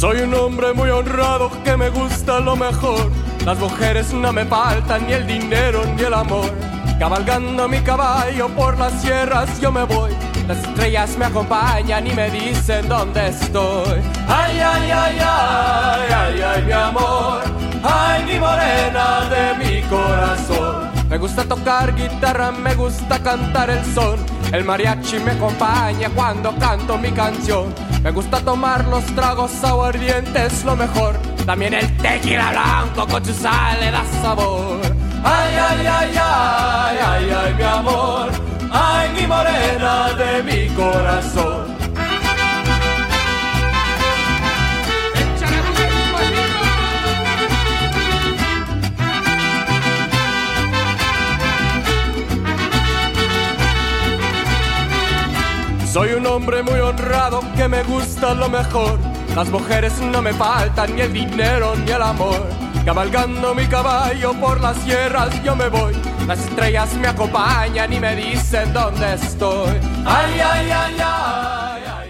Soy un hombre muy honrado que me gusta lo mejor. Las mujeres no me faltan, ni el dinero ni el amor. Cabalgando mi caballo por las sierras yo me voy. Las estrellas me acompañan y me dicen dónde estoy. Ay, ay, ay, ay, ay, ay, mi amor. Ay, mi morena de mi corazón. Me gusta tocar guitarra, me gusta cantar el son. El mariachi me acompaña cuando canto mi canción. Me gusta tomar los tragos aguardientes, lo mejor. También el tequila blanco con su sal le da sabor. Ay, ay, ay, ay, ay, ay, mi amor. Ay, mi morena de mi corazón. Soy un hombre muy honrado que me gusta lo mejor. Las mujeres no me faltan, ni el dinero ni el amor. Cabalgando mi caballo por las sierras yo me voy. Las estrellas me acompañan y me dicen dónde estoy. Ay, ay, ay, ay, ay.